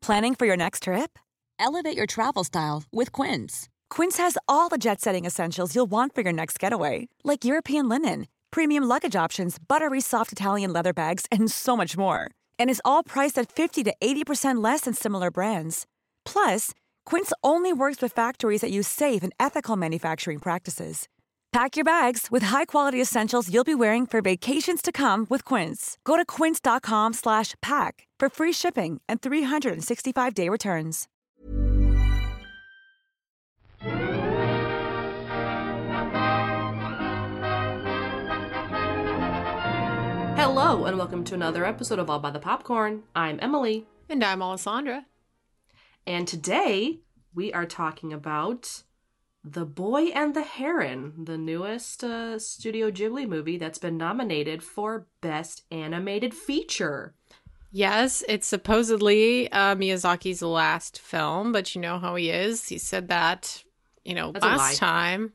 Planning for your next trip? Elevate your travel style with Quince. Quince has all the jet-setting essentials you'll want for your next getaway, like European linen, premium luggage options, buttery soft Italian leather bags, and so much more. And is all priced at 50 to 80% less than similar brands. Plus, Quince only works with factories that use safe and ethical manufacturing practices. Pack your bags with high-quality essentials you'll be wearing for vacations to come with Quince. Go to quince.com/pack for free shipping and 365-day returns. Hello, and welcome to another episode of All by the Popcorn. I'm Emily. And I'm Alessandra. And today, we are talking about The Boy and the Heron, the newest Studio Ghibli movie that's been nominated for Best Animated Feature. Yes, it's supposedly Miyazaki's last film, but you know how he is. He said that, That's last time.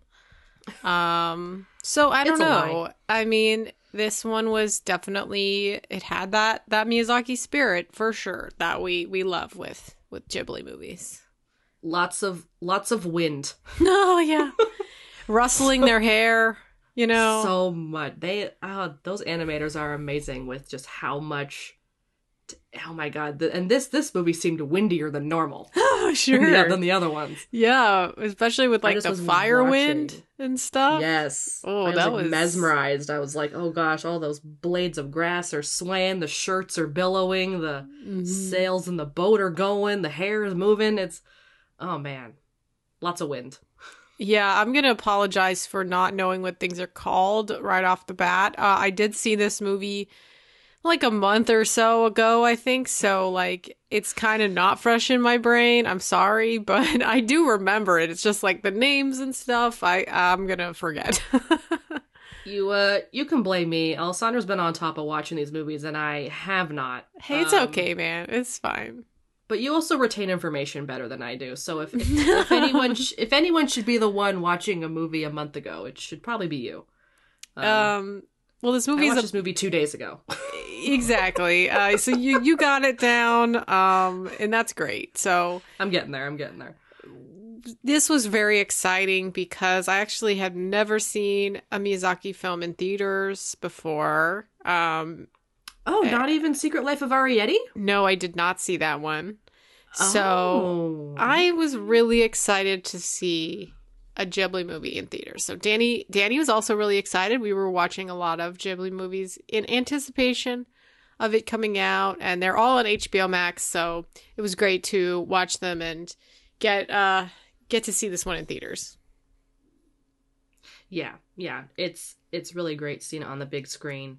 So I don't know. I mean, this one was definitely, it had that Miyazaki spirit for sure that we love with Ghibli movies. Lots of wind. Oh yeah. Rustling their hair, So much. Those animators are amazing with just how much. Oh my god! And this movie seemed windier than normal. Oh sure. than the other ones. Yeah, especially with like the fire wind and stuff. Yes. Oh, I was mesmerized. I was like, oh gosh, all those blades of grass are swaying, the shirts are billowing, the sails in the boat are going, the hair is moving. Oh man, lots of wind. Yeah, I'm going to apologize for not knowing what things are called right off the bat. I did see this movie like a month or so ago, I think. So like it's kind of not fresh in my brain. I'm sorry, but I do remember it. It's just like the names and stuff. I'm going to forget. You can blame me. Alessandra's been on top of watching these movies and I have not. Hey, it's okay, man. It's fine. But you also retain information better than I do. So if anyone should be the one watching a movie a month ago, it should probably be you. Well, this movie I watched this movie 2 days ago. Exactly. So you got it down, and that's great. So I'm getting there. This was very exciting because I actually had never seen a Miyazaki film in theaters before. Not even Secret Life of Arrietty? No, I did not see that one. So I was really excited to see a Ghibli movie in theaters. So Danny was also really excited. We were watching a lot of Ghibli movies in anticipation of it coming out, and they're all on HBO Max, so it was great to watch them and get to see this one in theaters. Yeah. It's really great seeing it on the big screen.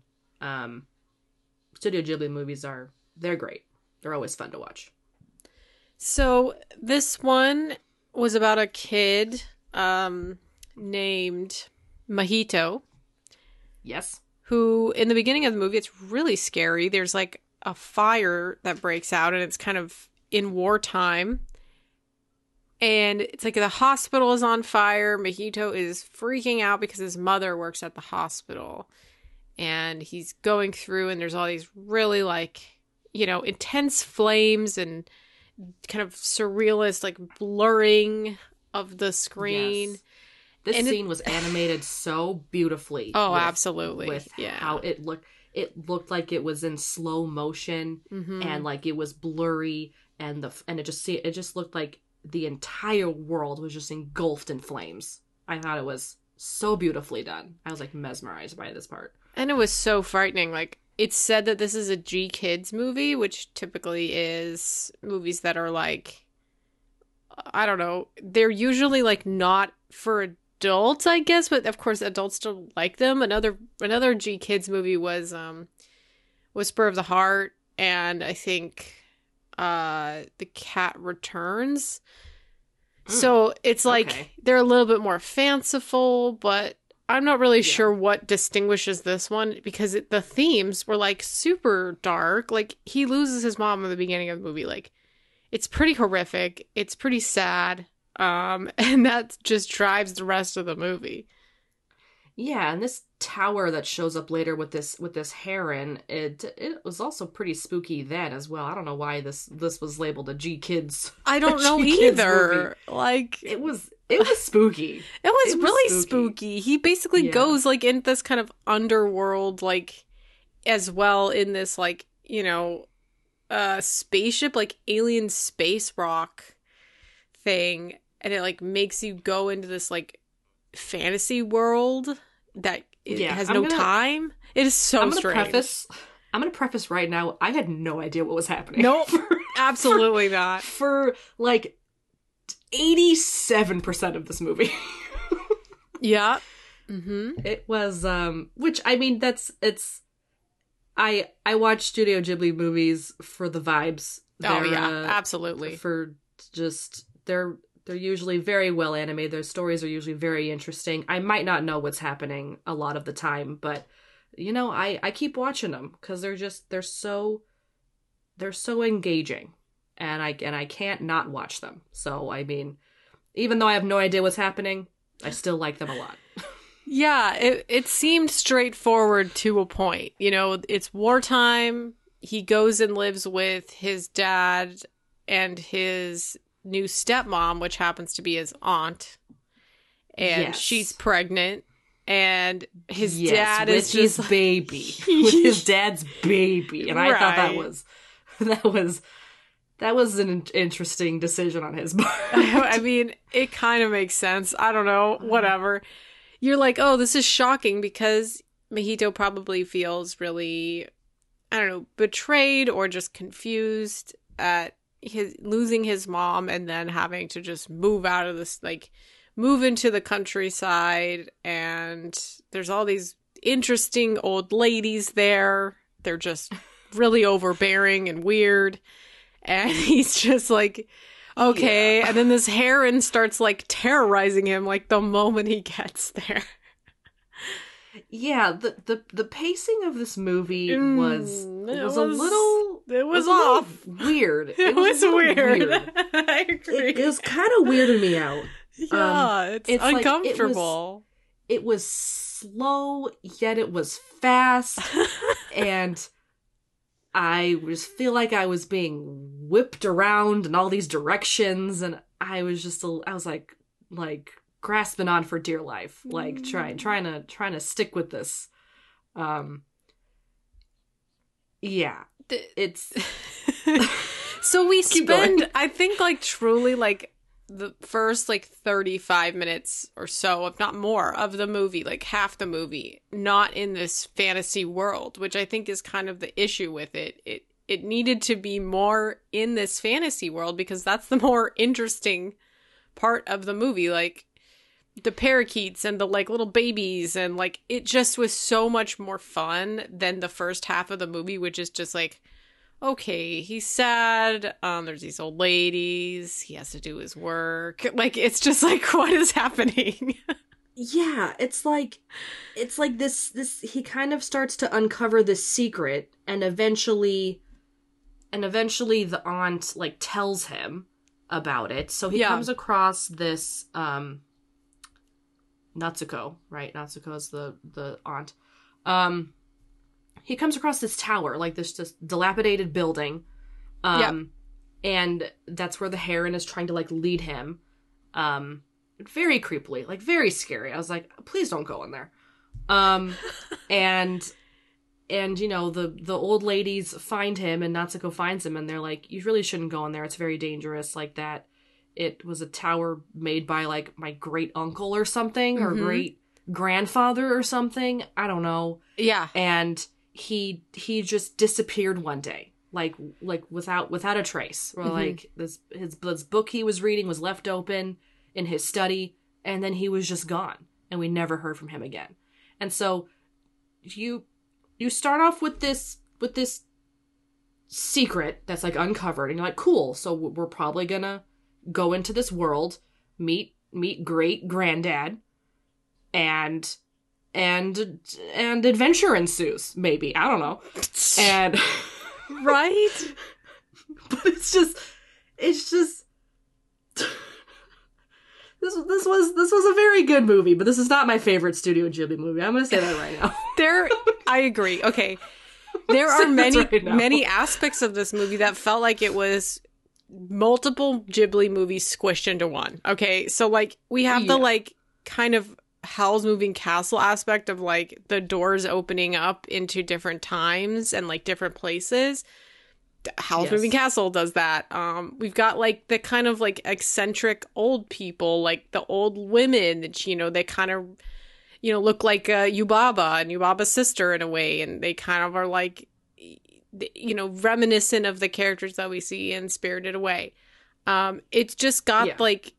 Studio Ghibli movies they're great. They're always fun to watch. So this one was about a kid named Mahito. Yes. Who, in the beginning of the movie, it's really scary. There's like a fire that breaks out and it's kind of in wartime. And it's like the hospital is on fire. Mahito is freaking out because his mother works at the hospital. And he's going through and there's all these really like, intense flames and kind of surrealist like blurring of the screen. Yes. This scene was animated so beautifully. Oh, absolutely. With how it looked. It looked like it was in slow motion and like it was blurry and it just looked like the entire world was just engulfed in flames. I thought it was so beautifully done. I was like mesmerized by this part. And it was so frightening. Like, it's said that this is a G-Kids movie, which typically is movies that are like, I don't know, they're usually like not for adults, I guess, but of course adults still like them. Another G-Kids movie was Whisper of the Heart, and I think The Cat Returns. So it's like they're a little bit more fanciful, but I'm not really sure what distinguishes this one because the themes were like super dark. Like he loses his mom in the beginning of the movie. Like it's pretty horrific. It's pretty sad. And that just drives the rest of the movie. Yeah, and this tower that shows up later with this heron, it was also pretty spooky then as well. I don't know why this was labeled a G Kids. I don't know Kids either. movie. Like It was spooky. it was really spooky. He basically Yeah. goes like in this kind of underworld, like as well in this like, you know, spaceship, like alien space rock thing, and it like makes you go into this like fantasy world that it has no time. It is so strange. I'm gonna preface right now, I had no idea what was happening. Nope. Absolutely not. For like 87% of this movie. Yeah. Mm-hmm. It was which I mean I watch Studio Ghibli movies for the vibes. Oh yeah, absolutely. For just they're usually very well animated. Their stories are usually very interesting. I might not know what's happening a lot of the time, but you know, I keep watching them because they're so engaging, and I can't not watch them. So I mean, even though I have no idea what's happening, I still like them a lot. Yeah, it seemed straightforward to a point. You know, it's wartime. He goes and lives with his dad and his new stepmom, which happens to be his aunt. And Yes. she's pregnant. And his Yes, dad with is just his baby. With his dad's baby. And I thought that was an interesting decision on his part. I mean, it kind of makes sense. I don't know, whatever. You're like, oh, this is shocking because Mahito probably feels really, I don't know, betrayed or just confused at his losing his mom and then having to just move out of this, like, move into the countryside. And there's all these interesting old ladies there. They're just really overbearing and weird. And he's just like, okay. Yeah. And then this heron starts like terrorizing him like the moment he gets there. Yeah, the pacing of this movie was off. Weird. It was weird. I agree. It was kind of weirding me out. Yeah, it's uncomfortable. It was slow, yet it was fast, and I just feel like I was being whipped around in all these directions, and I was like grasping on for dear life, like trying to stick with this. Yeah, it's so we spend, I think, like truly like the first like 35 minutes or so, if not more, of the movie, like half the movie, not in this fantasy world, which I think is kind of the issue with it. It needed to be more in this fantasy world because that's the more interesting part of the movie, like the parakeets and the like little babies, and like it just was so much more fun than the first half of the movie, which is just like, okay, he's sad, there's these old ladies, he has to do his work, like it's just like, what is happening? Yeah, it's like this he kind of starts to uncover this secret, and eventually the aunt like tells him about it. So he comes across this Natsuko, right? Natsuko is the aunt. He comes across this tower, like this just dilapidated building. And that's where the heron is trying to like lead him. Very creepily, like very scary. I was like, please don't go in there. And you know, the old ladies find him, and Natsuko finds him, and they're like, you really shouldn't go in there. It's very dangerous. Like that. It was a tower made by like my great uncle or something, or great grandfather or something. I don't know. Yeah. And he just disappeared one day, like without a trace. Or like this book he was reading was left open in his study, and then he was just gone, and we never heard from him again. And so you start off with this secret that's like uncovered, and you're like, cool. So we're probably gonna go into this world, meet great granddad, and adventure ensues, maybe. I don't know. And right? But it's just this this was a very good movie, but this is not my favorite Studio Ghibli movie. I'm gonna say that right now. I agree. Okay. There are right now. many aspects of this movie that felt like it was multiple Ghibli movies squished into one. Okay, so like we have the like kind of Howl's Moving Castle aspect of like the doors opening up into different times and like different places. Howl's Moving Castle does that. We've got like the kind of like eccentric old people, like the old women that, you know, they kind of, you know, look like Yubaba and Yubaba's sister in a way, and they kind of are like, you know, reminiscent of the characters that we see in Spirited Away. It's just got like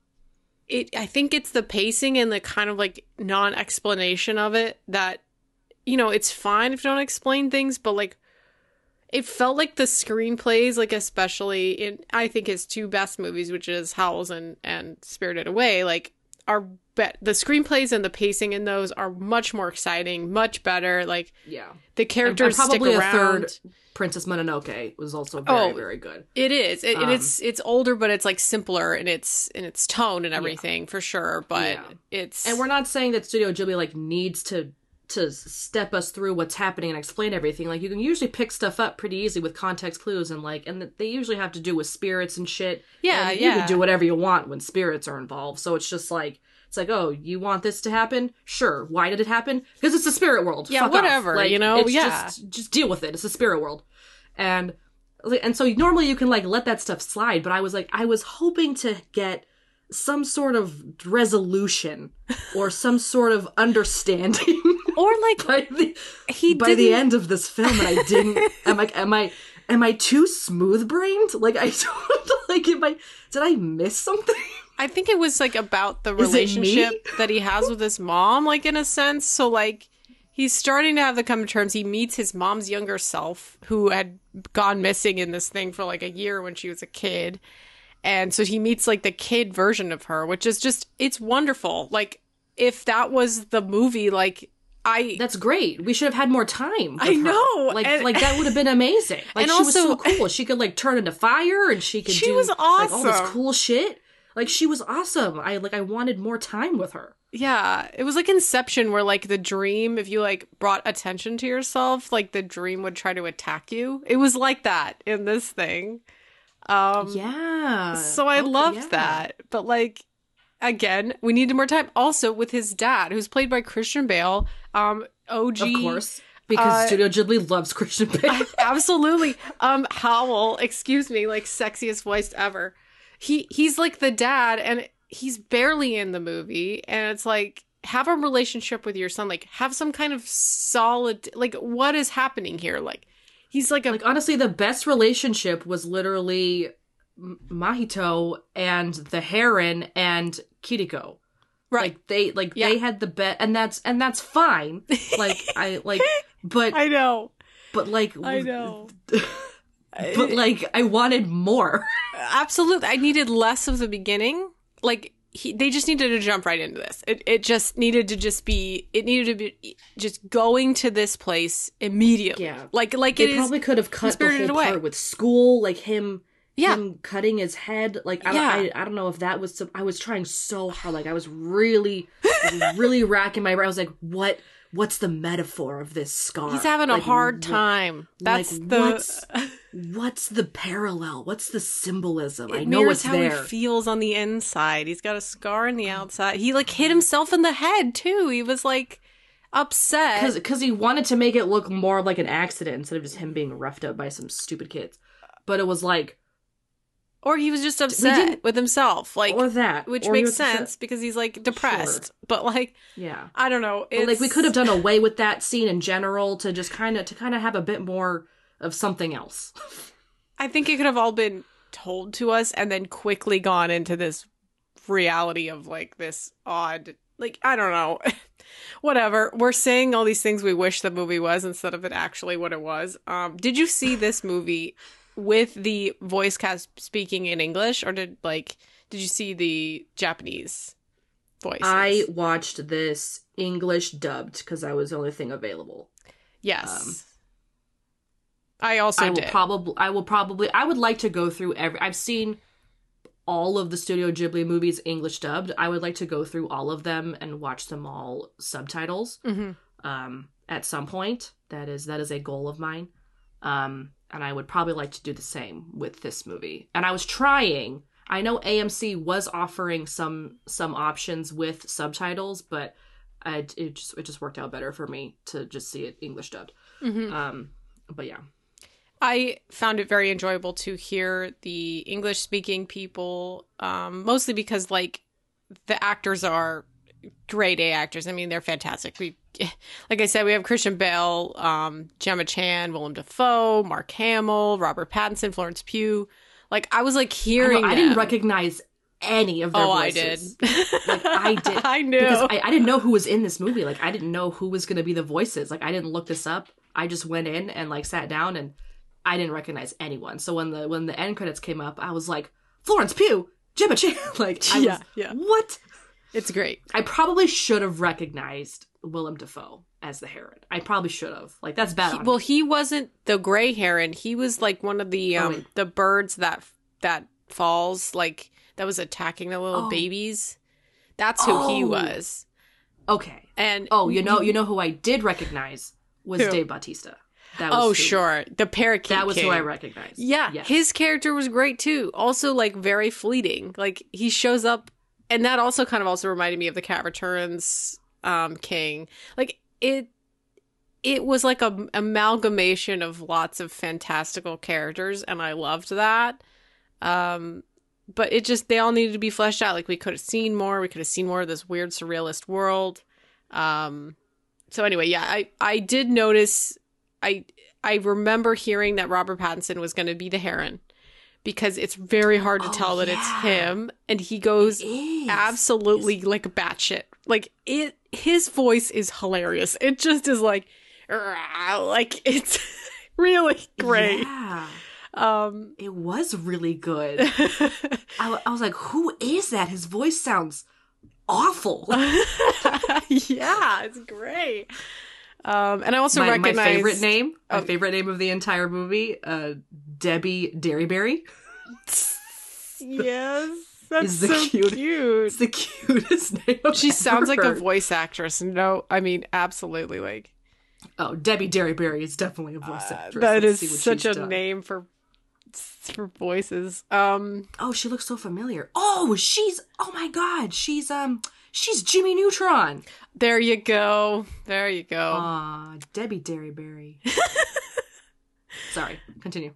I think it's the pacing and the kind of like non-explanation of it that, you know, it's fine if you don't explain things, but like it felt like the screenplays, like especially in I think his two best movies, which is Howl's and Spirited Away, like the screenplays and the pacing in those are much more exciting, much better. Like the characters and probably stick around. A third Princess Mononoke was also very, very good. It is. It's older, but it's like simpler in its tone and everything for sure. But and we're not saying that Studio Ghibli like needs to step us through what's happening and explain everything. Like you can usually pick stuff up pretty easy with context clues and they usually have to do with spirits and shit. Yeah, and you can do whatever you want when spirits are involved. So it's just like oh, you want this to happen? Sure. Why did it happen? Because it's a spirit world. Yeah, fuck whatever. Like, you know. Just deal with it. It's a spirit world, and so normally you can like let that stuff slide. But I was hoping to get some sort of resolution or some sort of understanding. Or like by the end of this film, and I didn't. Am I too smooth brained? Like I don't like. Did I miss something? I think it was like about the relationship that he has with his mom, like in a sense. So like he's starting to have the come to terms. He meets his mom's younger self, who had gone missing in this thing for like a year when she was a kid, and so he meets like the kid version of her, which is just it's wonderful. Like if that was the movie, like. That's great. We should have had more time with I know. Her. Like that would have been amazing. Like and she also, was so cool. She could like turn into fire and she was awesome. Like all this cool shit. Like she was awesome. I wanted more time with her. Yeah. It was like Inception where like the dream, if you like brought attention to yourself, like the dream would try to attack you. It was like that in this thing. Yeah. So I loved that. But like again, we needed more time. Also, with his dad, who's played by Christian Bale, OG. Of course, because Studio Ghibli loves Christian Bale. Absolutely. Howl, excuse me, like sexiest voice ever. He's like the dad, and he's barely in the movie, and it's like, have a relationship with your son. Like, have some kind of solid, like, what is happening here? Like, he's like honestly, the best relationship was literally Mahito and the Heron and Kiriko. Right. They had the bet, and that's fine. But I know. But I know. But I wanted more. Absolutely. I needed less of the beginning. Like they just needed to jump right into this. It just needed to be just going to this place immediately. Yeah. Like they probably could have cut the whole part with school, like him cutting his head. Like I don't know if that was I was trying so hard. Like I was really racking my brain. I was like, what's the metaphor of this scar? He's having a hard time. That's what's the parallel? What's the symbolism? I It know mirrors it's how there. he feels on the inside. He's got a scar on the outside. He like hit himself in the head too. He was like upset because he wanted to make it look more like an accident instead of just him being roughed up by some stupid kids. But it was like, or he was just upset with himself, like, or that, which or makes sense because he's like depressed. Sure. But like, yeah, I don't know. But, like we could have done away with that scene in general to just kind of have a bit more of something else. I think it could have all been told to us and then quickly gone into this reality of like this odd, like, I don't know. Whatever. We're saying all these things we wish the movie was instead of it actually what it was. Did you see this movie with the voice cast speaking in English, or did you see the Japanese voices? I watched this English dubbed because that was the only thing available. Yes. I also did. I would like to go through I've seen all of the Studio Ghibli movies English dubbed. I would like to go through all of them and watch them all subtitles at some point. That is a goal of mine. And I would probably like to do the same with this movie. And I was trying. I know AMC was offering some options with subtitles, but it just worked out better for me to just see it English dubbed. But yeah. I found it very enjoyable to hear the English speaking people, mostly because like the actors are grade A actors. I mean, they're fantastic. Like I said, we have Christian Bale, Gemma Chan, Willem Dafoe, Mark Hamill, Robert Pattinson, Florence Pugh. Like I was like hearing I didn't recognize any of their voices. I did. Like I did. I knew. Because I didn't know who was in this movie. Like I didn't know who was going to be the voices. Like I didn't look this up. I just went in and like sat down and I didn't recognize anyone. So when the end credits came up, I was like, Florence Pugh, Gemma Chan. Like, what? It's great. I probably should have recognized Willem Dafoe as the heron. I probably should have. Like, that's bad on me. He wasn't the gray heron. He was like one of the birds that falls, like that was attacking the little babies. That's who he was. Okay. And you know who I did recognize was Dave Bautista. That was sure. The Parakeet That was King. who I recognized. Yeah. Yes. His character was great too. Also like very fleeting. Like he shows up, and that also kind of also reminded me of the Cat Returns King. Like it was like a amalgamation of lots of fantastical characters, and I loved that. But they all needed to be fleshed out. Like we could have seen more. We could have seen more of this weird surrealist world. So anyway, yeah, I did notice. I remember hearing that Robert Pattinson was going to be the heron, because it's very hard to tell that it's him, and he goes absolutely like batshit. Like his voice is hilarious. It just is like it's really great. Yeah. It was really good. I was like, who is that? His voice sounds awful. Yeah, it's great. And I also recognize my favorite name of the entire movie, Debbie Derryberry. Yes, that's so cute. It's the cutest name. She sounds like a voice actress. No, I mean absolutely like. Oh, Debbie Derryberry is definitely a voice actress. That is such a name for voices. Oh, she looks so familiar. Oh my god, she's Jimmy Neutron. There you go. Aw, Debbie Derryberry. Sorry, continue.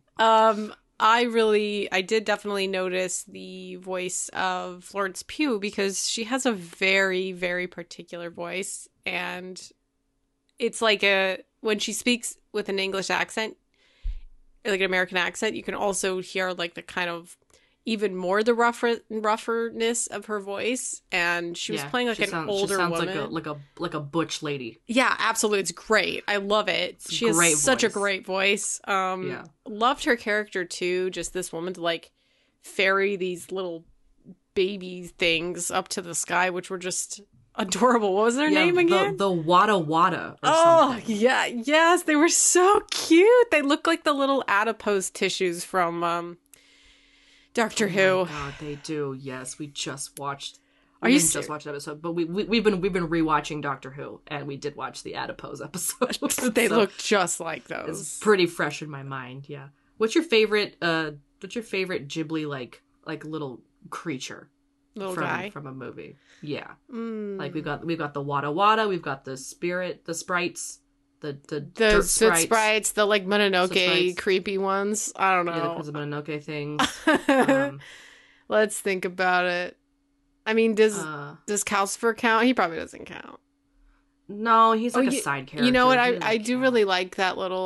I did definitely notice the voice of Florence Pugh, because she has a very, very particular voice, and it's like when she speaks with an English accent, like an American accent, you can also hear like the kind of even more the roughness of her voice, and she was playing like an older woman. She sounds like a butch lady. Yeah, absolutely, it's great. I love it. She has such a great voice. Loved her character too. Just this woman to like ferry these little baby things up to the sky, which were just adorable. What was their name again? The Wada Wada. Something. Yeah, yes, they were so cute. They look like the little adipose tissues from Doctor Who. Oh my god, they do. Yes, we just watched. Just watched an episode, but we've been rewatching Doctor Who, and we did watch the adipose episode. They look just like those. It's pretty fresh in my mind. Yeah. What's your favorite Ghibli like little creature? Little guy from a movie. Yeah. Like we've got the Wada Wada, we've got the sprites. The dirt sprites, the like Mononoke creepy ones. I don't know. Yeah, the Mononoke things. Let's think about it. I mean, does Calcifer count? He probably doesn't count. No, he's like a side character. You know what? I do really like that little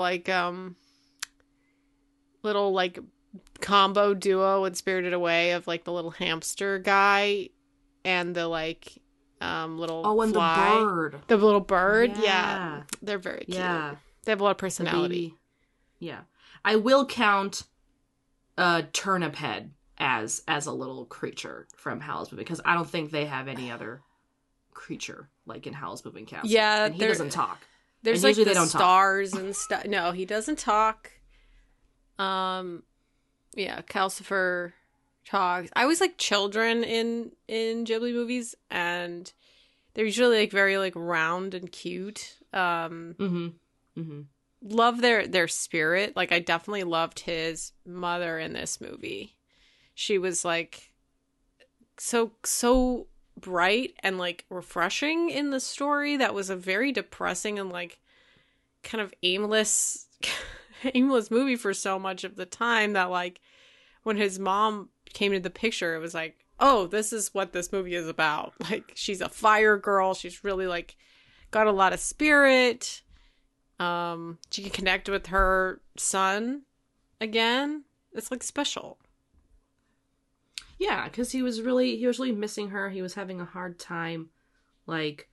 combo duo in Spirited Away of like the little hamster guy and the like little and fly. The little bird. Yeah. They're very cute. Yeah. They have a lot of personality. Yeah. I will count Turnip Head as a little creature from Howl's Moving, because I don't think they have any other creature like in Howl's Moving Castle. Yeah. And he doesn't talk. There's like the stars and stuff. No, he doesn't talk. Yeah, Calcifer talks. I always like children in Ghibli movies, and they're usually like very like round and cute. Love their spirit. Like I definitely loved his mother in this movie. She was like so bright and like refreshing in the story that was a very depressing and like kind of aimless movie for so much of the time, that like when his mom came into the picture, it was like, oh, this is what this movie is about. Like she's a fire girl. She's really like got a lot of spirit. She can connect with her son again. It's like special. Yeah, because he was really missing her. He was having a hard time, like,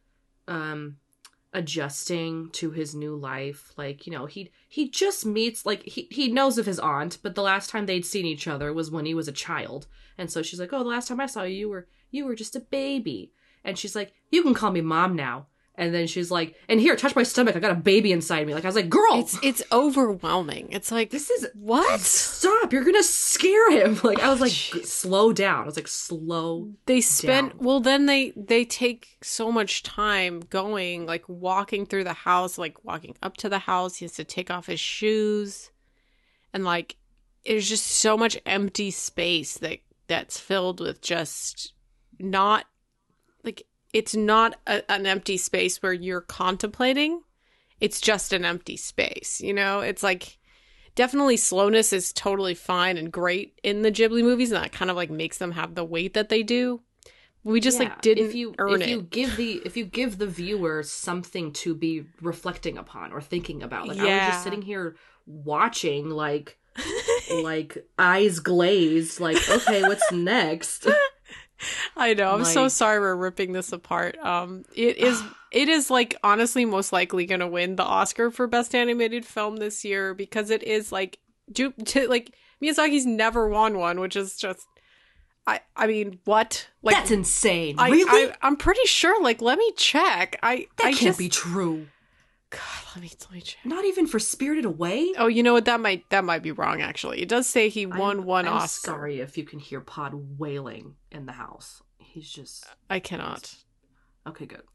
adjusting to his new life. Like, you know, he just meets, like, he knows of his aunt, but the last time they'd seen each other was when he was a child. And so she's like, oh, the last time I saw you, you were just a baby. And she's like, you can call me mom now. And then she's like, and here, touch my stomach. I got a baby inside me. Like, I was like, girl. It's overwhelming. It's like, this is... What? Stop. You're going to scare him. Like, I was like, slow down. I was like, slow down. Well, then they take so much time going, like, walking through the house, like, walking up to the house. He has to take off his shoes. And, like, there's just so much empty space that's filled with just not, like... It's not an empty space where you're contemplating. It's just an empty space, you know? It's like, definitely slowness is totally fine and great in the Ghibli movies, and that kind of like makes them have the weight that they do. We just like didn't earn it. If you give the viewer something to be reflecting upon or thinking about. Like, I was just sitting here watching, like eyes glazed, like, okay, what's next? I know. I'm so sorry we're ripping this apart. It is like honestly most likely going to win the Oscar for Best Animated Film this year, because it is like like Miyazaki's never won one, which is just I mean, what? Like, that's insane. Really? I'm pretty sure. Like, let me check. That can't be true. God, let me check. Not even for Spirited Away? Oh, you know what? That might be wrong, actually. It does say he won one Oscar. I'm sorry if you can hear Pod wailing in the house. He's just... I cannot. Okay, good.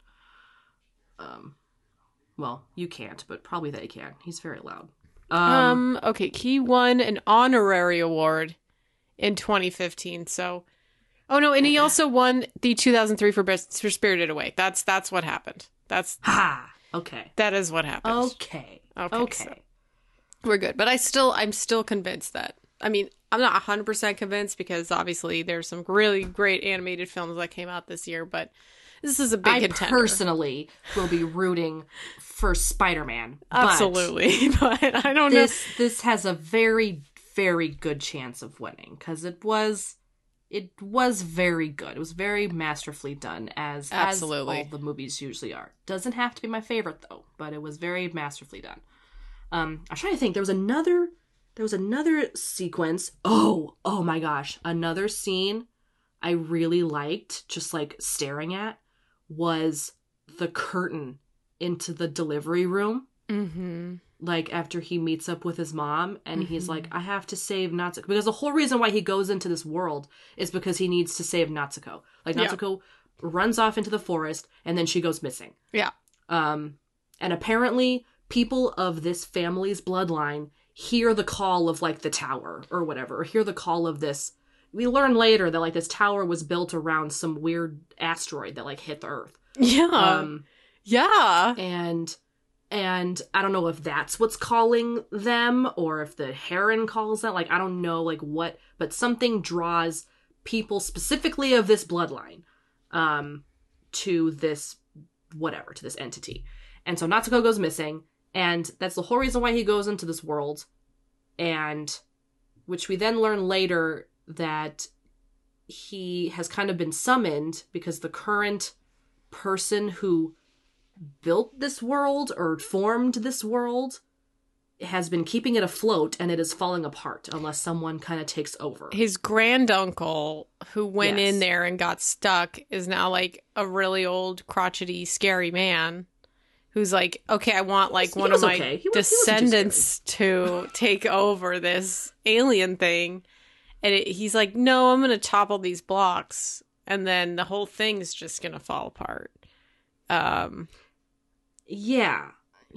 Well, you can't, but probably they can. He's very loud. Okay, he won an honorary award in 2015, so... Oh, no, and he also won the 2003 for Spirited Away. That's what happened. Ha! Okay. That is what happened. Okay. So we're good. But I'm still convinced that, I mean, I'm not 100% convinced, because obviously there's some really great animated films that came out this year, but this is a big contender. I personally will be rooting for Spider-Man. Absolutely. But I don't know. This has a very, very good chance of winning, because it was very good. It was very masterfully done, as all the movies usually are. Doesn't have to be my favorite, though, but it was very masterfully done. I'm trying to think. There was another sequence. Oh my gosh. Another scene I really liked, just like staring at, was the curtain into the delivery room. Mm-hmm. Like, after he meets up with his mom, and he's like, I have to save Natsuko. Because the whole reason why he goes into this world is because he needs to save Natsuko. Like, Natsuko runs off into the forest, and then she goes missing. Yeah. And apparently, people of this family's bloodline hear the call of, like, the tower, or whatever. Or hear the call of this. We learn later that, like, this tower was built around some weird asteroid that, like, hit the Earth. Yeah. Yeah. And I don't know if that's what's calling them, or if the heron calls them. Like, I don't know, like, what, but something draws people specifically of this bloodline to this entity. And so Natsuko goes missing, and that's the whole reason why he goes into this world, and which we then learn later that he has kind of been summoned because the current person who built this world or formed this world has been keeping it afloat, and it is falling apart unless someone kind of takes over. His granduncle, who went in there and got stuck, is now like a really old, crotchety, scary man who's like, okay, I want like one of my descendants to take over this alien thing. And he's like, no, I'm going to topple these blocks. And then the whole thing's just going to fall apart. Yeah.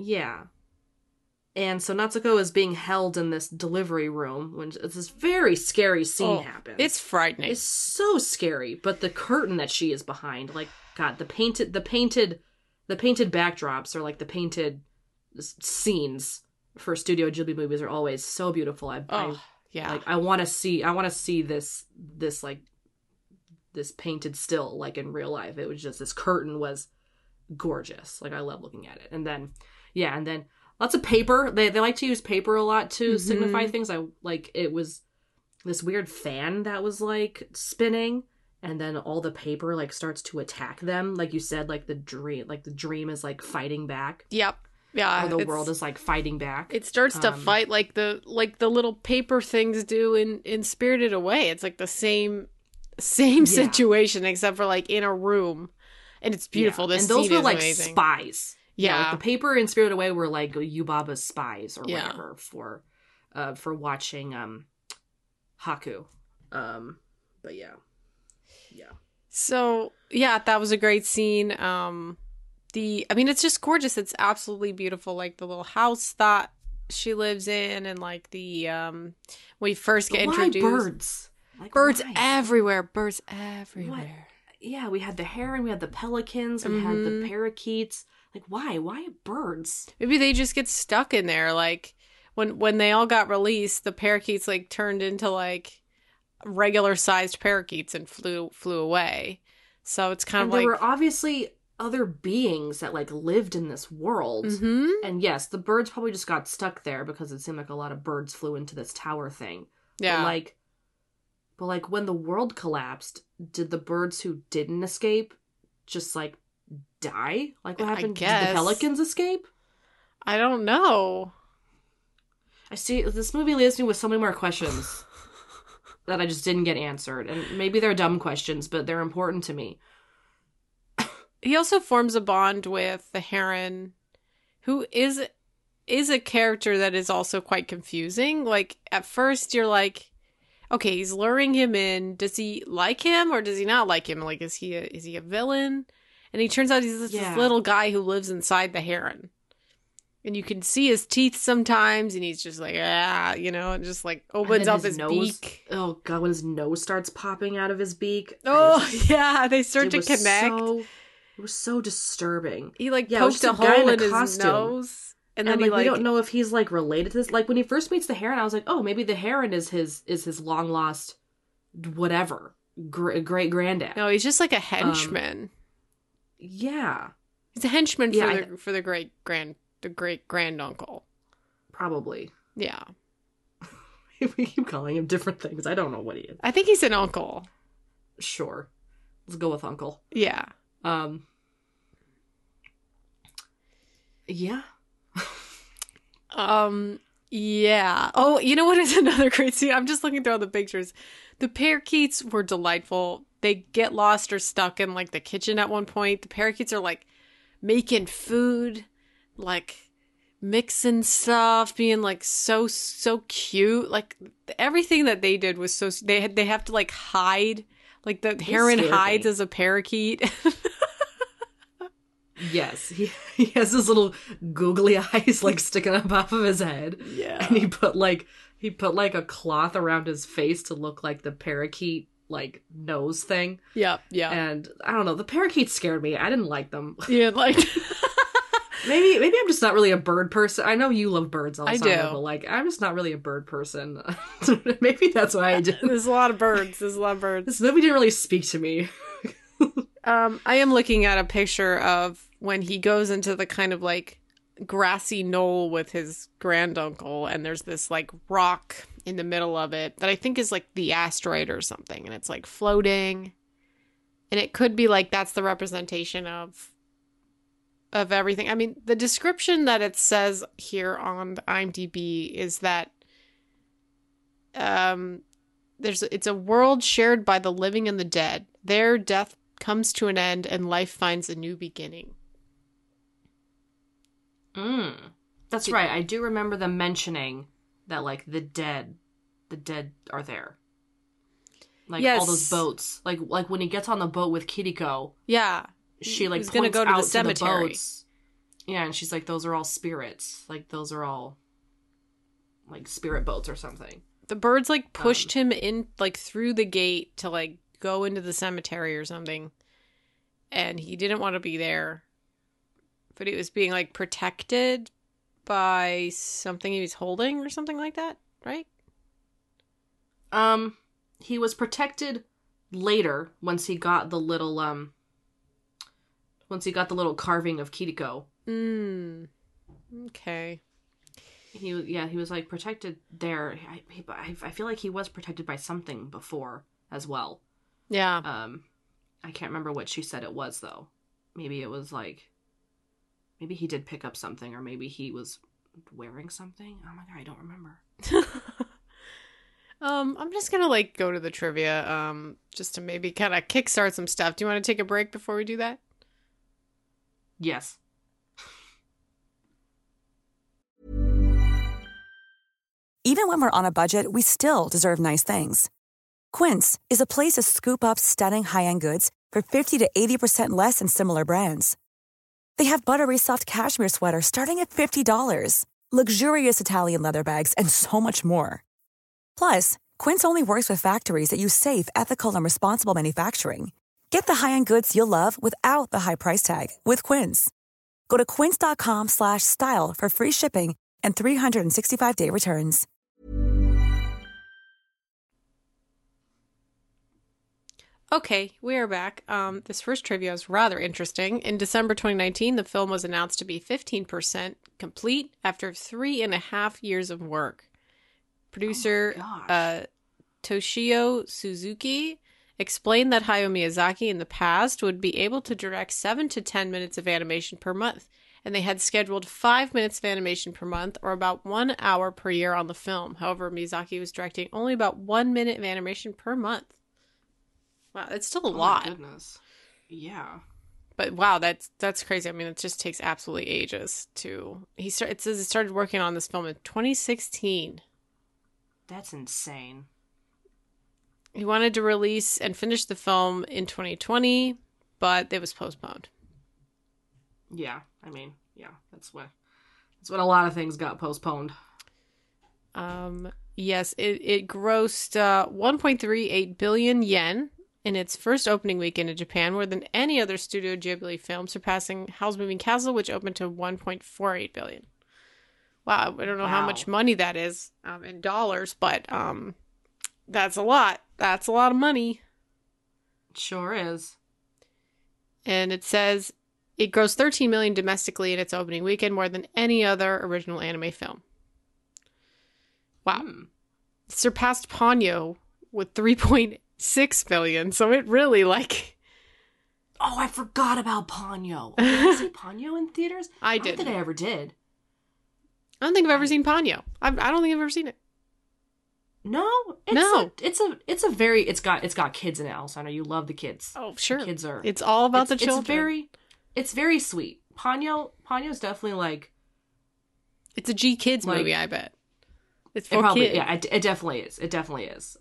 And so Natsuko is being held in this delivery room when this very scary scene happens. It's frightening. It's so scary. But the curtain that she is behind, like, God, the painted backdrops, or like the painted scenes for Studio Ghibli movies, are always so beautiful. Yeah. Like, I want to see this like this painted still, like, in real life. It was just, this curtain was gorgeous. Like, I love looking at it. And then lots of paper. They like to use paper a lot to signify things. It was this weird fan that was like spinning, and then all the paper like starts to attack them. Like you said, like the dream is like fighting back. Yep. Yeah. Or the world is like fighting back. It starts to fight like the little paper things do in Spirited Away. It's like the same situation, except for like in a room. And it's beautiful. This and those scene were is like amazing. Spies. Yeah. Like the paper in Spirited Away were like Yubaba's spies or whatever for watching Haku. But yeah. So yeah, that was a great scene. It's just gorgeous. It's absolutely beautiful. Like the little house that she lives in, and like the when we first get introduced. Birds? Like, birds why? everywhere. Birds everywhere. What? Yeah, we had the heron, we had the pelicans, we had the parakeets. Like, why? Why birds? Maybe they just get stuck in there. Like when they all got released, the parakeets like turned into like regular sized parakeets and flew away. So it's kind of like there were obviously other beings that like lived in this world. And yes, the birds probably just got stuck there because it seemed like a lot of birds flew into this tower thing. Yeah. But like when the world collapsed, did the birds who didn't escape just like die? Like, what happened? Did the pelicans escape? I don't know. I see. This movie leaves me with so many more questions that I just didn't get answered. And maybe they're dumb questions, but they're important to me. He also forms a bond with the heron, who is a character that is also quite confusing. Like, at first you're like, okay, he's luring him in. Does he like him or does he not like him? Like, is he a villain? And he turns out he's this little guy who lives inside the heron. And you can see his teeth sometimes, and he's just like, and just like opens up his beak. Oh God, when his nose starts popping out of his beak. Yeah, they start to connect. It was so disturbing. He like poked a hole in his nose. And then we don't know if he's like related to this. Like when he first meets the heron, I was like, oh, maybe the heron is his long lost whatever great granddad. No, he's just like a henchman. Yeah, he's a henchman for the great granduncle. Probably. Yeah. We keep calling him different things. I don't know what he is. I think he's an uncle. Sure, let's go with uncle. Yeah. Yeah. Yeah. Oh, you know what is another great scene? I'm just looking through all the pictures. The parakeets were delightful. They get lost or stuck in like the kitchen at one point. The parakeets are like making food, like mixing stuff, being like so cute. Like everything that they did was so. They have to like hide. Like the heron hides as a parakeet. Yes, he has his little googly eyes like sticking up off of his head. Yeah, and he put like a cloth around his face to look like the parakeet like nose thing. Yeah. And I don't know, the parakeets scared me. I didn't like them. Yeah, like maybe I'm just not really a bird person. I know you love birds all the time, do. but like I'm just not really a bird person. Maybe that's why I did. There's a lot of birds. This movie didn't really speak to me. I am looking at a picture of when he goes into the kind of like grassy knoll with his granduncle, and there's this like rock in the middle of it that I think is like the asteroid or something, and it's like floating, and it could be like that's the representation of everything. I mean, the description that it says here on the IMDb is that it's a world shared by the living and the dead. Their death comes to an end and life finds a new beginning. That's right. I do remember them mentioning that like the dead are there. Like, yes. all those boats. Like when he gets on the boat with Kiriko. Yeah. She, like, He's points gonna go to out the cemetery. to the boats. Yeah, and she's like, those are all spirits. Like, those are all, like, spirit boats or something. The birds, like, pushed him in, like, through the gate to, like, go into the cemetery or something. And he didn't want to be there. But he was being, like, protected by something he was holding or something like that, right? He was protected later once he got the little carving of Kiriko. Okay. He was like protected there. I feel like he was protected by something before as well. Yeah. I can't remember what she said it was though. Maybe it was like, maybe he did pick up something, or maybe he was wearing something. Oh my god, I don't remember. I'm just gonna like go to the trivia, just to maybe kind of kickstart some stuff. Do you want to take a break before we do that? Yes. Even when we're on a budget, we still deserve nice things. Quince is a place to scoop up stunning high-end goods for 50 to 80% less than similar brands. They have buttery soft cashmere sweaters starting at $50, luxurious Italian leather bags, and so much more. Plus, Quince only works with factories that use safe, ethical, and responsible manufacturing. Get the high-end goods you'll love without the high price tag with Quince. Go to quince.com/style for free shipping and 365-day returns. Okay, we are back. This first trivia is rather interesting. In December 2019, the film was announced to be 15% complete after 3.5 years of work. Producer Toshio Suzuki explained that Hayao Miyazaki in the past would be able to direct 7 to 10 minutes of animation per month, and they had scheduled 5 minutes of animation per month, or about 1 hour per year on the film. However, Miyazaki was directing only about 1 minute of animation per month. Wow, that's still a lot. Oh my goodness. Yeah. But wow, that's crazy. I mean, it just takes absolutely ages to... It says he started working on this film in 2016. That's insane. He wanted to release and finish the film in 2020, but it was postponed. Yeah, I mean, yeah, that's when a lot of things got postponed. Yes, it grossed 1.38 billion yen in its first opening weekend in Japan, more than any other Studio Ghibli film, surpassing Howl's Moving Castle, which opened to 1.48 billion. Wow, I don't know how much money that is in dollars, but that's a lot. That's a lot of money. It sure is. And it says it grossed 13 million domestically in its opening weekend, more than any other original anime film. Wow. It surpassed Ponyo with 3.6 billion, so it really like... Oh, I forgot about Ponyo. Did I see Ponyo in theaters? I don't think I ever did. I don't think I've ever seen Ponyo. I don't think I've ever seen it. No, it's got kids in it, Alessandra. You love the kids. Oh, sure. The kids are. It's all about the children. It's very sweet. Ponyo's definitely like. It's a G Kids movie, I bet. It's for kids. Yeah, it definitely is. It definitely is.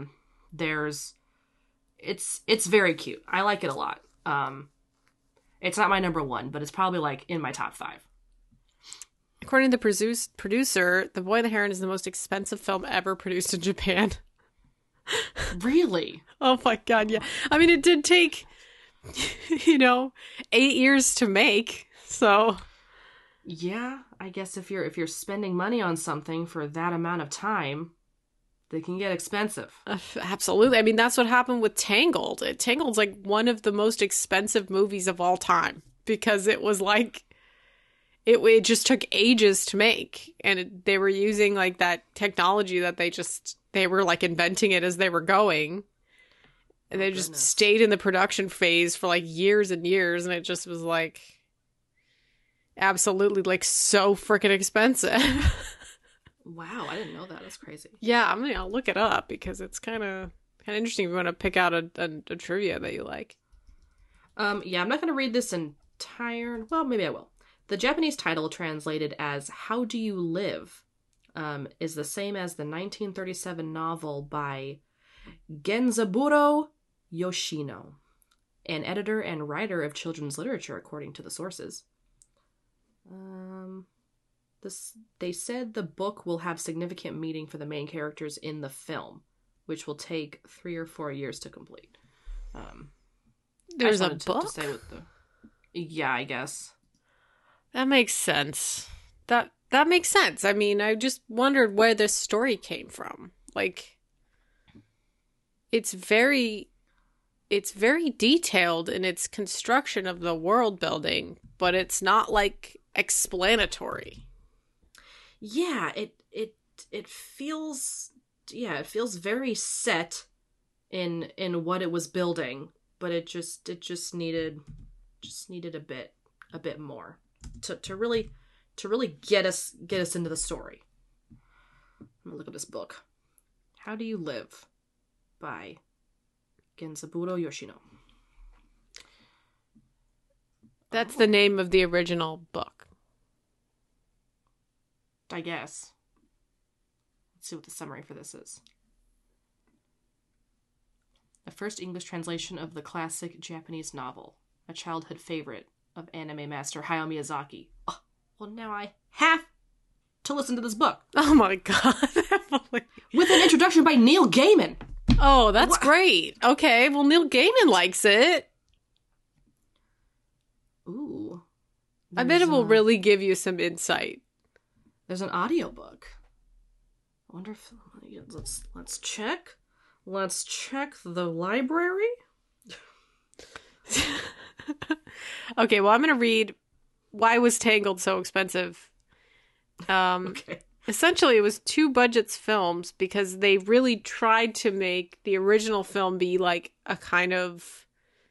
It's very cute. I like it a lot. It's not my number one, but it's probably like in my top 5. According to the producer, The Boy and the Heron is the most expensive film ever produced in Japan. Really? Oh my god, yeah. I mean, it did take, 8 years to make, so... Yeah, I guess if you're spending money on something for that amount of time, they can get expensive. Absolutely. I mean, that's what happened with Tangled. Tangled's like one of the most expensive movies of all time, because it was like... It just took ages to make, and they were using like that technology that they were like inventing it as they were going, and they just stayed in the production phase for like years and years, and it just was like absolutely like so freaking expensive. Wow, I didn't know that. That's crazy. Yeah, I'll look it up because it's kind of interesting if you want to pick out a trivia that you like. Yeah, I'm not going to read this entire. Well, maybe I will. The Japanese title, translated as How Do You Live, is the same as the 1937 novel by Genzaburo Yoshino, an editor and writer of children's literature, according to the sources. They said the book will have significant meaning for the main characters in the film, which will take 3 or 4 years to complete. There's a book? To say what yeah, I guess. That makes sense. That makes sense. I mean, I just wondered where this story came from. Like, it's very detailed in its construction of the world building, but it's not like explanatory. Yeah, it feels very set in what it was building, but it just needed a bit more to really get us into the story. I'm gonna look at this book. How Do You Live by Genzaburo Yoshino. That's the name of the original book. I guess. Let's see what the summary for this is. The first English translation of the classic Japanese novel, a childhood favorite of anime master Hayao Miyazaki. Oh, well, now I have to listen to this book. Oh my god. With an introduction by Neil Gaiman. Oh, that's great. Okay, well, Neil Gaiman likes it. Ooh. I bet it will really give you some insight. There's an audiobook. I wonder if let's check. Let's check the library. Okay, well, I'm going to read Why Was Tangled So Expensive? Okay. Essentially, it was 2 budgets films because they really tried to make the original film be like a kind of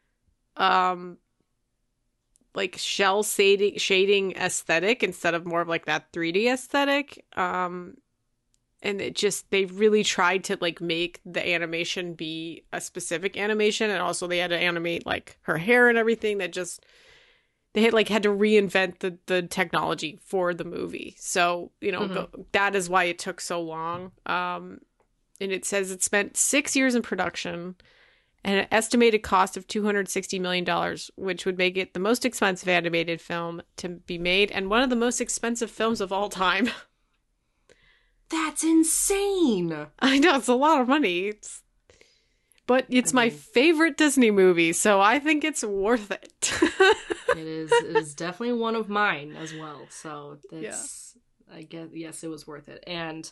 like shell shading aesthetic instead of more of like that 3D aesthetic. And they really tried to like make the animation be a specific animation, and also they had to animate like her hair and everything. They had to reinvent the technology for the movie. So, that is why it took so long. And it says it spent 6 years in production and an estimated cost of $260 million, which would make it the most expensive animated film to be made and one of the most expensive films of all time. That's insane. I know, it's a lot of money. But it's my favorite Disney movie, so I think it's worth it. It is definitely one of mine as well. So that's I guess yes, it was worth it. And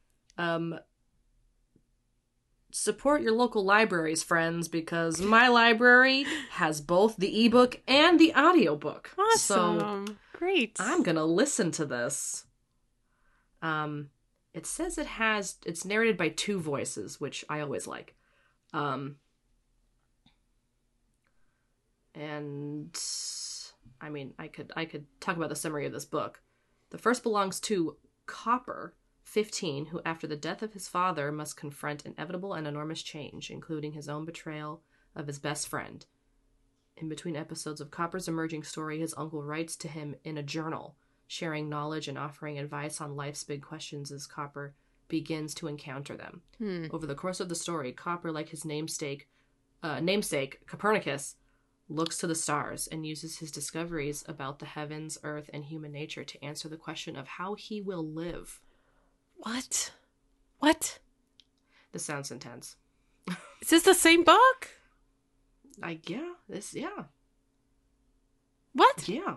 support your local libraries, friends, because my library has both the ebook and the audiobook. Awesome. So great. I'm gonna listen to this. It says it's narrated by 2 voices, which I always like. And I mean, I could talk about the summary of this book. The first belongs to Copper, 15, who after the death of his father must confront inevitable and enormous change, including his own betrayal of his best friend. In between episodes of Copper's emerging story, his uncle writes to him in a journal, sharing knowledge and offering advice on life's big questions as Copper begins to encounter them. Over the course of the story, Copper, like his namesake Copernicus, looks to the stars and uses his discoveries about the heavens, earth, and human nature to answer the question of how he will live. What? This sounds intense. Is this the same book? Yeah. What? Yeah.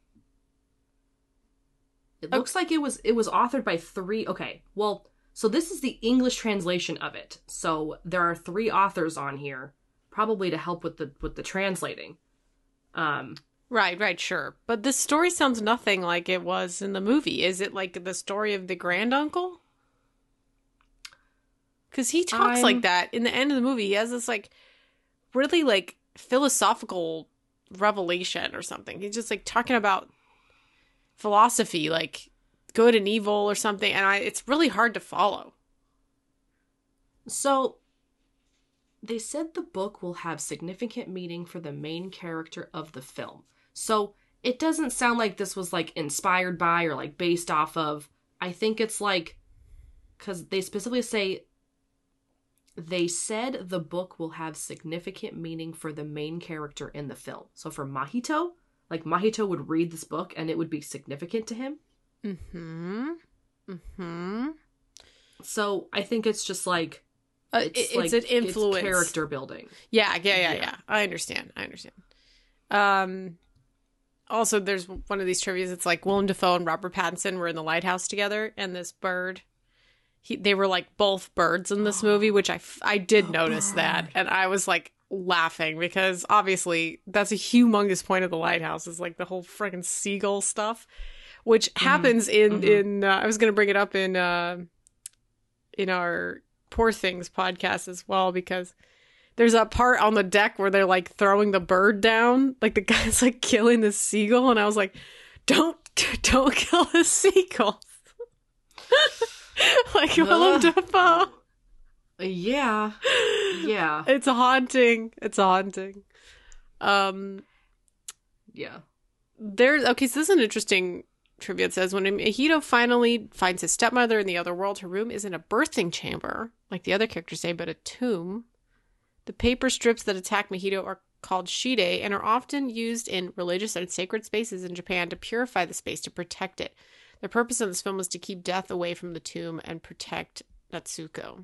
It looks like it was authored by 3. Okay, well, so this is the English translation of it. So there are 3 authors on here, probably to help with the translating. Right, sure. But this story sounds nothing like it was in the movie. Is it like the story of the granduncle? Because he talks like that in the end of the movie. He has this like really like philosophical revelation or something. He's just like talking about philosophy, like good and evil or something, and it's really hard to follow. So they said the book will have significant meaning for the main character of the film. So it doesn't sound like this was like inspired by or like based off of. I think it's like, because they specifically say They said the book will have significant meaning for the main character in the film. So for Mahito, like Mahito would read this book and it would be significant to him. So I think it's just like it's an influence. It's character building. Yeah. I understand. Also, there's one of these trivias. It's like Willem Dafoe and Robert Pattinson were in the lighthouse together, and this bird, they were like both birds in this movie, which I did notice that, and I was like laughing because obviously that's a humongous point of the lighthouse is like the whole freaking seagull stuff, which happens in I was gonna bring it up in our Poor Things podcast as well, because there's a part on the deck where they're like throwing the bird down, like the guy's like killing the seagull, and I was like, don't kill the seagull. Like Willem Dafoe. Yeah. It's haunting. Yeah. So this is an interesting trivia. It says when Mahito finally finds his stepmother in the other world, her room isn't a birthing chamber, like the other characters say, but a tomb. The paper strips that attack Mahito are called shide and are often used in religious and sacred spaces in Japan to purify the space, to protect it. The purpose of this film was to keep death away from the tomb and protect Natsuko.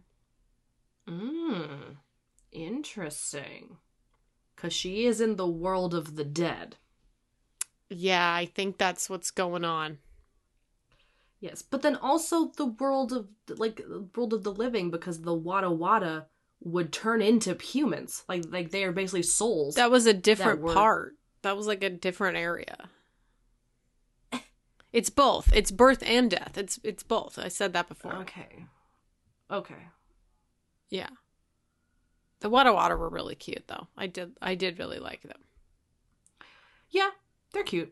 Interesting. Because she is in the world of the dead. Yeah, I think that's what's going on. Yes, but then also the world of the living, because the Wada Wada would turn into humans. Like they are basically souls. That was a different part. That was like a different area. It's both. It's birth and death. It's both. I said that before. Okay. Yeah. The Wada Wada were really cute though. I did really like them. Yeah, they're cute.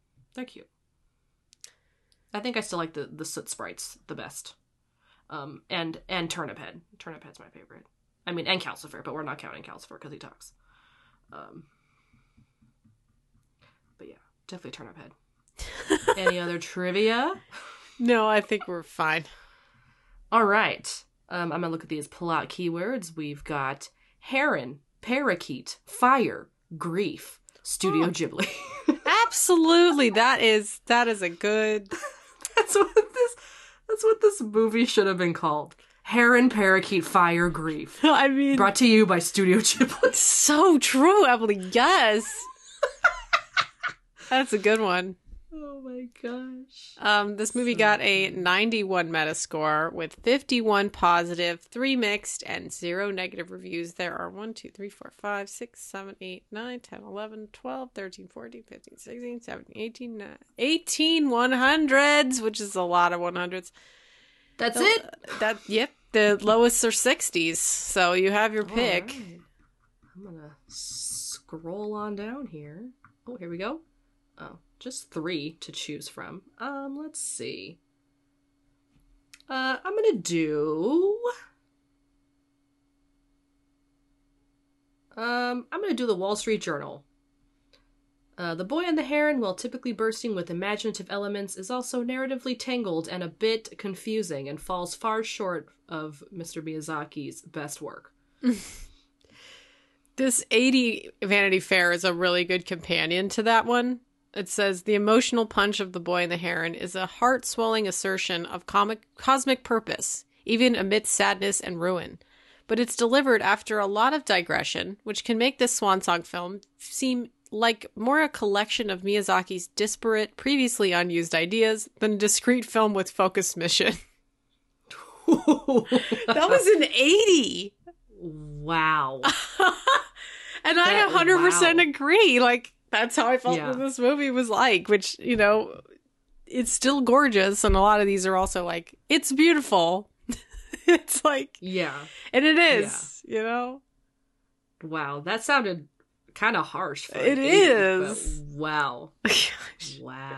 I think I still like the soot sprites the best. And Turnip Head. Turnip Head's my favorite. I mean, and Calcifer, but we're not counting Calcifer because he talks. But yeah, definitely Turnip Head. Any other trivia? No, I think we're fine. All right. I'm going to look at these plot keywords. We've got heron, parakeet, fire, grief, Studio Ghibli. Absolutely. That is a good... That's what this movie should have been called. Heron, parakeet, fire, grief. I mean... Brought to you by Studio Ghibli. So true, Emily. Yes. That's a good one. Oh my gosh. This movie got a 91 Metascore with 51 positive, 3 mixed, and 0 negative reviews. There are 1, 2, 3, 4, 5, 6, 7, 8, 9, 10, 11, 12, 13, 14, 15, 16, 17, 18, 18 100s, which is a lot of 100s. That's it? Yep. The lowest are 60s, so you have your pick. Right. I'm gonna scroll on down here. Oh, here we go. Oh, just 3 to choose from. Let's see. I'm gonna do... I'm gonna do the Wall Street Journal. The Boy and the Heron, while typically bursting with imaginative elements, is also narratively tangled and a bit confusing and falls far short of Mr. Miyazaki's best work. This 80 Vanity Fair is a really good companion to that one. It says, the emotional punch of The Boy and the Heron is a heart-swelling assertion of cosmic purpose, even amidst sadness and ruin. But it's delivered after a lot of digression, which can make this swan-song film seem like more a collection of Miyazaki's disparate, previously unused ideas than a discrete film with focused mission. That was an 80! Wow. And I 100% agree. Like, that's how I felt that this movie was like, which, you know, it's still gorgeous. And a lot of these are also like, it's beautiful. It's like, yeah. And it is, you know? Wow. That sounded kind of harsh. For it is. Wow. Wow.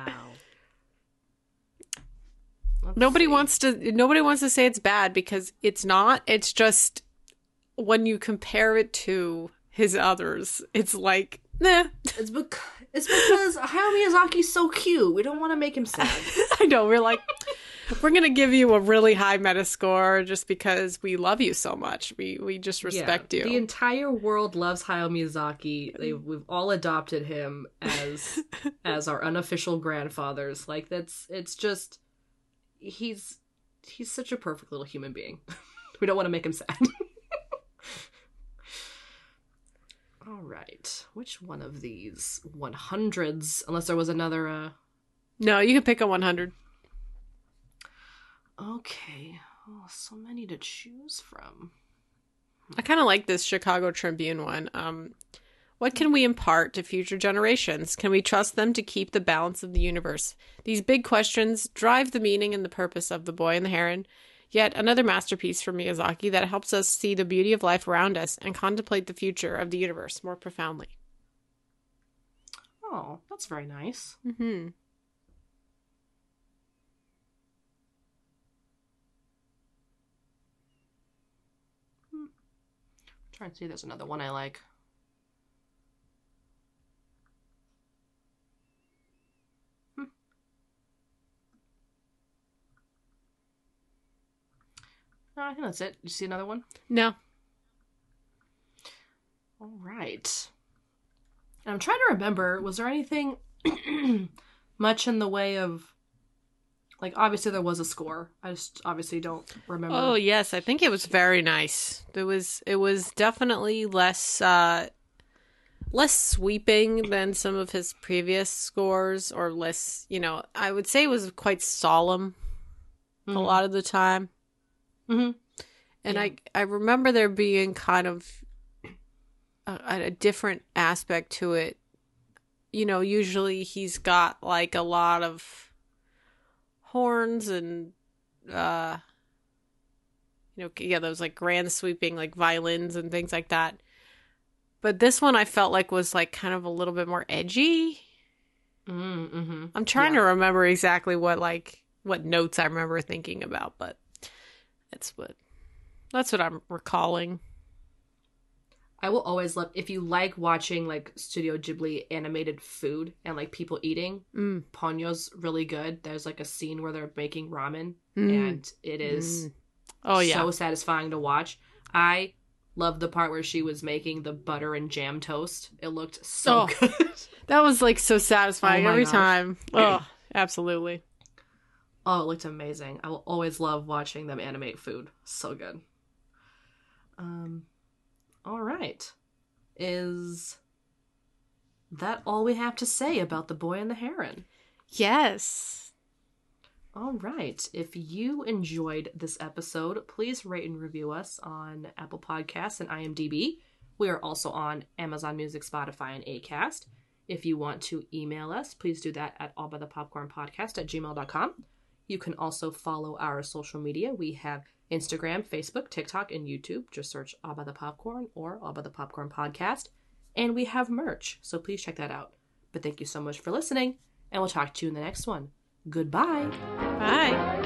Nobody wants to say it's bad because it's not. It's just when you compare it to his others, it's like, nah. It's because Hayao Miyazaki's so cute. We don't want to make him sad. I know. We're like, we're going to give you a really high Metascore just because we love you so much. We just respect you. The entire world loves Hayao Miyazaki. We've all adopted him as our unofficial grandfathers. Like, it's just, he's such a perfect little human being. We don't want to make him sad. All right. Which one of these 100s, unless there was another... No, you can pick a 100. Okay. Oh, so many to choose from. I kind of like this Chicago Tribune one. What can we impart to future generations? Can we trust them to keep the balance of the universe? These big questions drive the meaning and the purpose of The Boy and the Heron. Yet another masterpiece from Miyazaki that helps us see the beauty of life around us and contemplate the future of the universe more profoundly. Oh, that's very nice. Mm-hmm. Trying to see if there's another one I like. No, I think that's it. Did you see another one? No. All right. I'm trying to remember, was there anything much in the way of, like, obviously there was a score. I just obviously don't remember. Oh, yes. I think it was very nice. It was definitely less sweeping than some of his previous scores, or less, I would say it was quite solemn a lot of the time. Mm-hmm. And yeah. I remember there being kind of a different aspect to it. Usually he's got like a lot of horns and those like grand sweeping like violins and things like that. But this one I felt like was like kind of a little bit more edgy. Mm-hmm. I'm trying to remember exactly what notes I remember thinking about, but that's what I'm recalling. I will always love, if you like watching like Studio Ghibli animated food and like people eating, Ponyo's really good. There's like a scene where they're making ramen and it is so satisfying to watch. I love the part where she was making the butter and jam toast. It looked so good. That was like so satisfying every time. Oh, absolutely. Oh, it looked amazing. I will always love watching them animate food. So good. All right. Is that all we have to say about The Boy and the Heron? Yes. All right. If you enjoyed this episode, please rate and review us on Apple Podcasts and IMDb. We are also on Amazon Music, Spotify, and Acast. If you want to email us, please do that at allbythepopcornpodcast@gmail.com. You can also follow our social media. We have Instagram, Facebook, TikTok, and YouTube. Just search All By The Popcorn or All By The Popcorn Podcast. And we have merch, so please check that out. But thank you so much for listening, and we'll talk to you in the next one. Goodbye. Bye.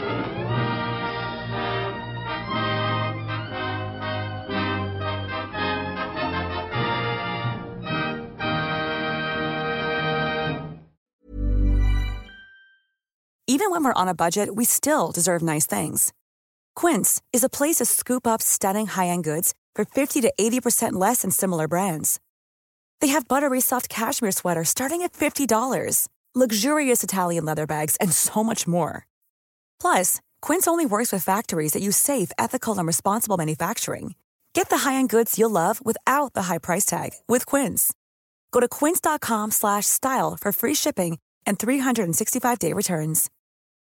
Even when we're on a budget, we still deserve nice things. Quince is a place to scoop up stunning high-end goods for 50 to 80% less than similar brands. They have buttery soft cashmere sweaters starting at $50, luxurious Italian leather bags, and so much more. Plus, Quince only works with factories that use safe, ethical, and responsible manufacturing. Get the high-end goods you'll love without the high price tag with Quince. Go to quince.com/style for free shipping and 365-day returns.